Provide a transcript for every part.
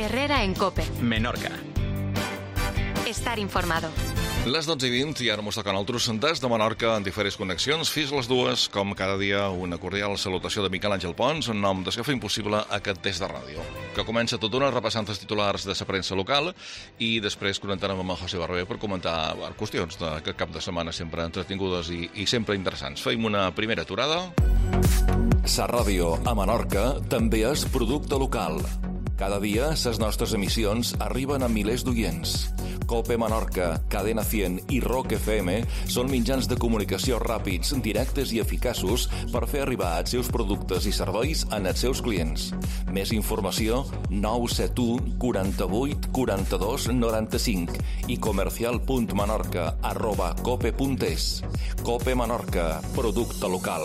Herrera en COPE. Menorca. Estar informado. Les 12:20 i ara mos toca a nosaltres des de Menorca en diferents connexions. Fins les dues, com cada dia, una cordial salutació de Miquel Àngel Pons en nom dels que fa impossible aquest test de ràdio, que comença tot una repassant els titulars de la premsa local i després connectarem amb en José Barber per comentar qüestions d'aquest cap de setmana sempre entretingudes i sempre interessants. Feim una primera aturada. Sa ràdio a Menorca també és producte local. Cada dia, les nostres emissions arriben a milers d'oients. COPE Menorca, Cadena 100 i ROC FM són mitjans de comunicació ràpids, directes i eficaços per fer arribar els seus productes i serveis als seus clients. Més informació, 971 48 42 95 i comercial.menorca@cope.es. COPE Menorca, producte local.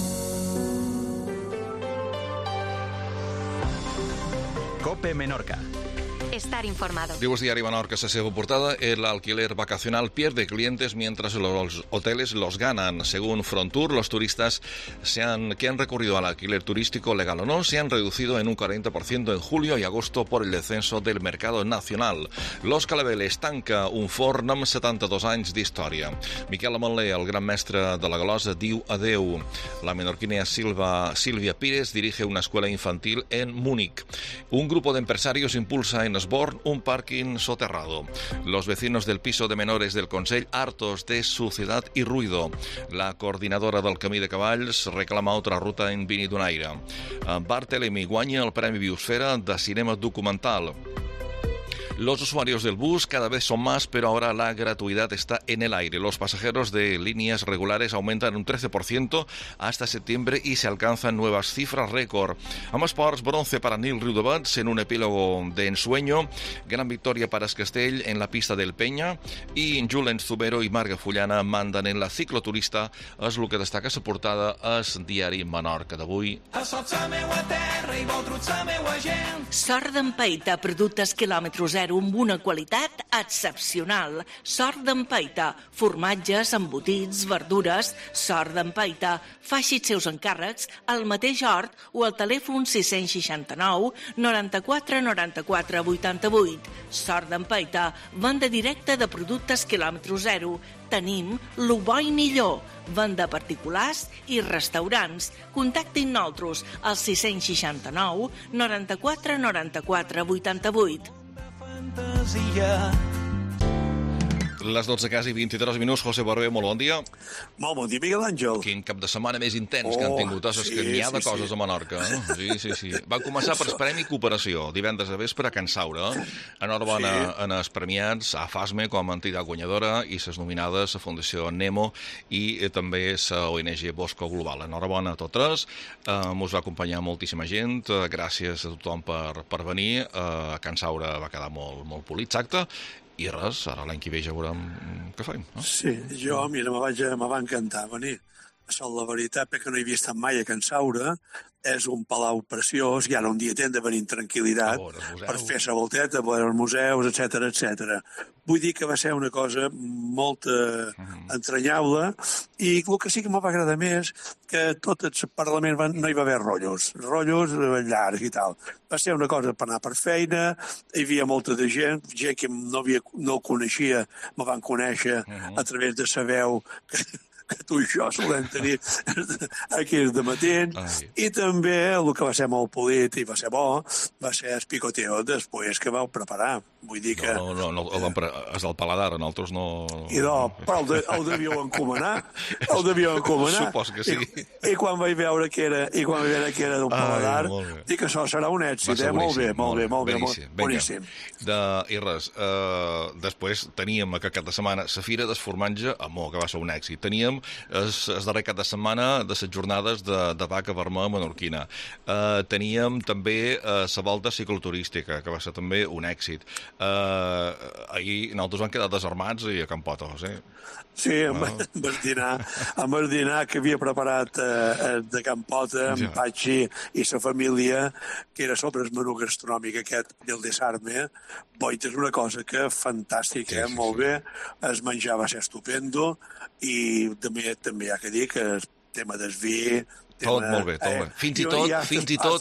COPE Menorca. Estar informado. Diu el diari Menorca, la seva portada, el alquiler vacacional pierde clientes mientras los hoteles los ganan. Según Frontur, los turistas que han recurrido al alquiler turístico, legal o no, se han reducido en un 40% en julio y agosto por el descenso del mercado nacional. Los Calabeles tanca un forn amb 72 anys d'història. Miquel Ametller, el gran mestre de la Galosa, diu adeu. La menorquina Silvia Pires dirige una escuela infantil en Múnich. Un grupo de empresarios impulsa en Esborn un parking soterrado. Los vecinos del piso de menores del Consell hartos de suciedad y ruido. La coordinadora del Camí de Cavalls reclama otra ruta en Vini Donaire. Barthelemy guanya el Premi Biosfera de cinema documental. Los usuarios del bus cada vez son más, pero ahora la gratuidad está en el aire. Los pasajeros de líneas regulares aumentan un 13% hasta septiembre y se alcanzan nuevas cifras récord. Amb esports, bronce para Nil Riudebats en un epílogo de ensueño. Gran victoria para Escastell en la pista del Peña. Y Julens Zubero i Marga Fullana mandan en la cicloturista. És el que destaca la portada es diari Menorca d'avui. Sort d'Empaita, productes quilòmetre zero amb una qualitat excepcional. Sort d'Empaita, formatges, embotits, verdures. Sort d'Empaita, faci els seus encàrrecs al mateix hort o al telèfon 669 94 94 88. Sort d'Empaita, venda directa de productes quilòmetre zero. Tenim lo bo i millor. Venda particulars i restaurants. Contactin nosaltres al 669 94 94 88. Les 12 quasi 23 minuts. José Barber, molt bon dia. Molt bon dia, Miquel Àngel. Quin cap de setmana més intens que han tingut. És que n'hi ha de coses a Menorca. Sí. Va començar per Premi Cooperació, divendres a vespre a Can Saura. Enhorabona en els premiats a FASME com a entitat guanyadora i les nominades a Fundació Nemo i també a ONG Bosco Global. Enhorabona a tots tres. Mos va acompanyar moltíssima gent. Gràcies a tothom per venir. A Can Saura va quedar molt polit, exacte. I res, ara l'any que ve ja veurem què fem. No? Sí, jo, mira, me va encantar venir. La veritat, perquè no hi havia estat mai a Can Saura, és un palau preciós, i ara un dia t'hem de venir en tranquil·litat per fer la volteta, per veure els museus, etc. Vull dir que va ser una cosa molt entranyable, i el que sí que me va agradar més que tot el Parlament no hi va haver rotllos llargs i tal. Va ser una cosa per anar per feina, hi havia molta de gent que no coneixia, me van conèixer a través de sa veu que tu i jo solem tenir aquí de matent, i també el que va ser molt polit i va ser bo va ser el picoteo després que vau preparar. Vull dir que... No, és del paladar, nosaltres no... Però el devíeu encomanar. Supos que sí. I quan vaig veure que era d'un paladar, dic que això serà un èxit, molt bé, boníssim. I res, després teníem aquest cap de setmana la Fira del Formatge, que va ser un èxit. Teníem el darrer cap de setmana de les jornades de vaca vermella menorquina. Teníem també la volta cicloturística, que va ser també un èxit. Ahir nosaltres vam quedar desarmats i a Can Potos, Sí, amb el dinar que havia preparat de Can Pota, amb Patxi i la família, que era sobre el menú gastronòmic aquest del Desarme. Boita, és una cosa que fantàstica, molt bé. El menjar va ser estupendo, i també hi ha que dir que el tema del vi Tot molt bé, tot bé. Fins i tot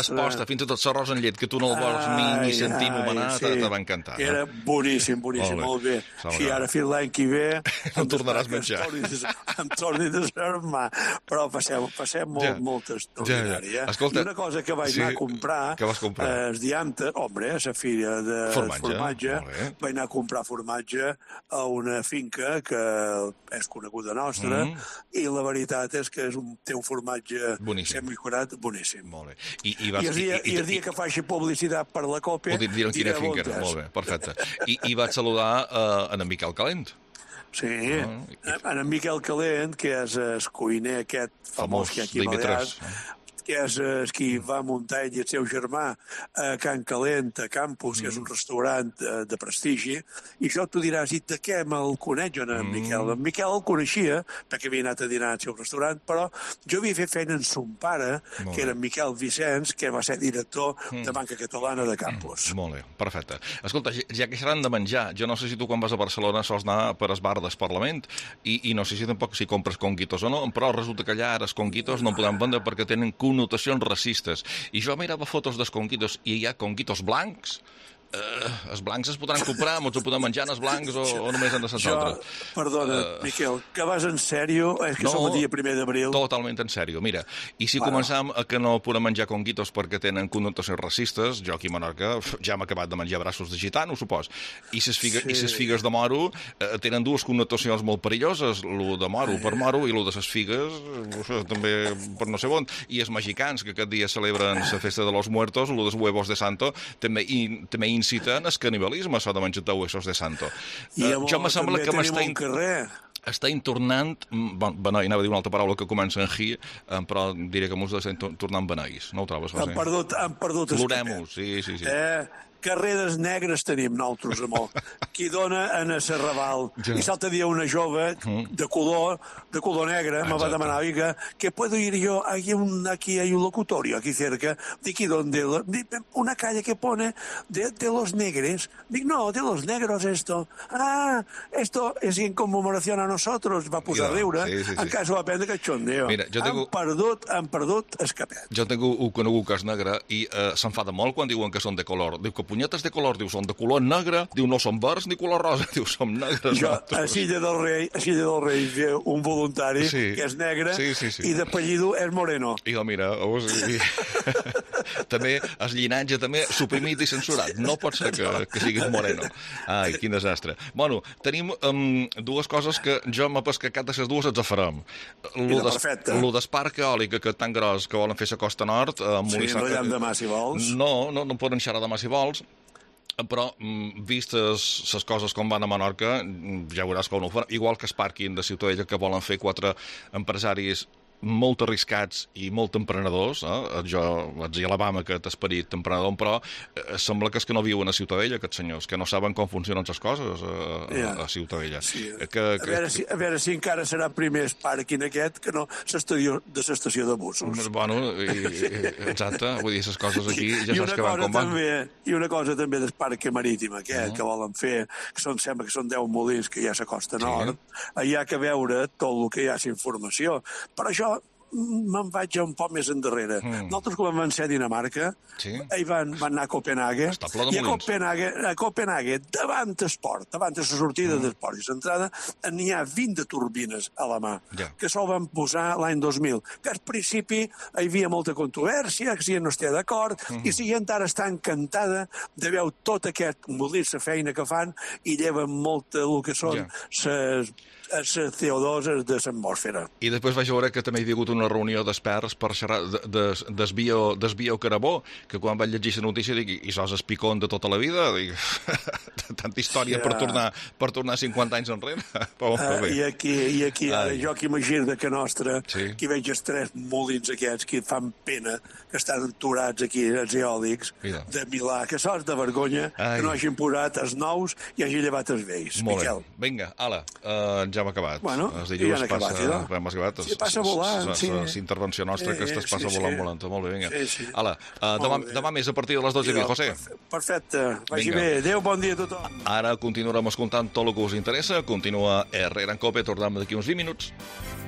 l'arròs en llet, que tu no el vols ni sentir nomenar, te va encantar. Era boníssim, molt bé. Si ara fins l'any que ve... Em tornaràs a menjar. Em torni a desarmar. Però passem molt extraordinària. I una cosa que vaig anar a comprar, el diante, home, a la fira de formatge, vaig anar a comprar formatge a una finca que és coneguda nostra, i la veritat és que té un formatge semicurat boníssim. Molt bé. I el dia que faci publicitat per la COPE... Diré quina finca era. Molt bé, perfecte. I vaig saludar en Miquel Calent. Sí, en Miquel Calent, que és el cuiner aquest famós que hi ha aquí a Balears, que és qui va muntar ell i el seu germà a Can Calent, a Campus, que és un restaurant de prestigi, i això tu diràs, i de què me'l coneix jo, en Miquel? En Miquel el coneixia, perquè havia anat a dinar al seu restaurant, però jo havia fet feina amb son pare, que era Miquel Vicenç, que va ser director de Banca Catalana de Campus. Molt bé, perfecte. Escolta, ja que seran de menjar, jo no sé si tu quan vas a Barcelona sols anar per es bar del Parlament, i no sé si tampoc si compres conguitos o no, però resulta que allà ara els conguitos no podem vendre perquè tenen connotacions racistes. I jo mirava fotos dels conguitos i hi ha conguitos blancs. Els blancs es podran comprar, ens ho podem menjar els blancs o només han de ser altres? Perdona, Miquel, que vas en sèrio? És que som el dia 1 d'abril. Totalment en sèrio. Mira, i si començam a que no podem menjar conguitos perquè tenen connotacions racistes, jo aquí a Menorca ja hem acabat de menjar braços de gitano, supos. I les figues de moro tenen dues connotacions molt perilloses, lo de moro per moro i lo de les figues també per no sé on. I els mexicans, que aquest dia celebren la festa de los muertos, lo dels huevos de santo, també inciten el canibalisme, això de menjar huesos de santo. Jo me sembla que està tornant... Benai, anava a dir una altra paraula que comença en hi, però diré que m'ho està tornant beneis. No ho trobes? Han perdut Plorem-ho, sí. Carreres negres tenim nosaltres, amor. Qui dona en el Serraval. I l'altre dia una jove de color negre me va demanar, oiga, ¿qué puedo ir yo? Aquí hay un locutorio aquí cerca. Dic, ¿y dónde? Una calle que pone de los negres. Dic, no, de los negros esto. Ah, esto es en conmemoración a nosotros. Va posar a riure. En cas ho va prendre cachondeo. Han perdut el capet. Jo tengo un conegut que és negre i s'enfada molt quan diuen que són de color. Diu que punyetes de color, diu, són de color negre, diu, no són verds ni color rosa, diu, som negres. Jo, a Silla del Rei, un voluntari que és negre i d'apellido és moreno. I mira, també el llinatge també suprimit i censurat. No pot ser que siguis moreno. Ai, quin desastre. Bueno, tenim dues coses que jo m'ha pescat que les dues ens farem. Lo del parc eòlic, que tan gros que volen fer la costa nord. No hi ha demà, si vols. No poden xerrar demà, si vols. Però, vistes les coses com van a Menorca, ja veuràs com no ho faran. Igual que el pàrquing de Ciutadella, que volen fer 4 empresaris molt arriscats i molt emprenedors. Jo vaig dir a l'Alabama que té esperit emprenedor, però sembla que és que no viuen a Ciutadella, aquests senyors, que no saben com funcionen les coses a Ciutadella. A veure si encara serà primer el pàrquing aquest que no de l'estació de busos. Bueno, exacte, vull dir, les coses aquí ja saps que van com van. I una cosa també del parc marítim aquest que volen fer, que sembla que són 10 molins que hi ha a la costa nord, hi ha que veure tot el que hi ha d'informació. Per això me'n vaig un poc més endarrere. Nosaltres, quan vam ser a Dinamarca, van anar a Copenhague, i a Copenhague, davant l'esport, davant la sortida d'esport i l'entrada, n'hi ha 20 de turbines a la mà, que se'l van posar l'any 2000, que al principi hi havia molta controvèrsia, que si no estia d'acord, i la gent ara està encantada de veure tot aquest molí, la feina que fan, i lleven molt el que són les CO2 de l'atmosfera. I després vaig veure que també hi havia hagut una reunió d'experts per xerrar desbiocarabó, que quan vaig llegir la notícia dic, i sos el picón de tota la vida? Dic, tanta història per tornar 50 anys enrere. I aquí jo que imagino que nostra, aquí veig els 3 molins aquests que fan pena, que estan aturats aquí, els eòlics, de Milà, que sols de vergonya, que no hagin posat els nous i hagin llevat els vells. Miquel. Vinga, ala, ja hem acabat. Bueno, els dilluns passa volant. La intervenció nostra que es passa volant. Molt bé, vinga. Ala, demà més a partir de les 12, José. Perfecte, vagi bé. Adéu, bon dia a tothom. Ara continuarem escoltant tot el que us interessa. Continua Herrera en Cope, tornem d'aquí uns 20 minuts.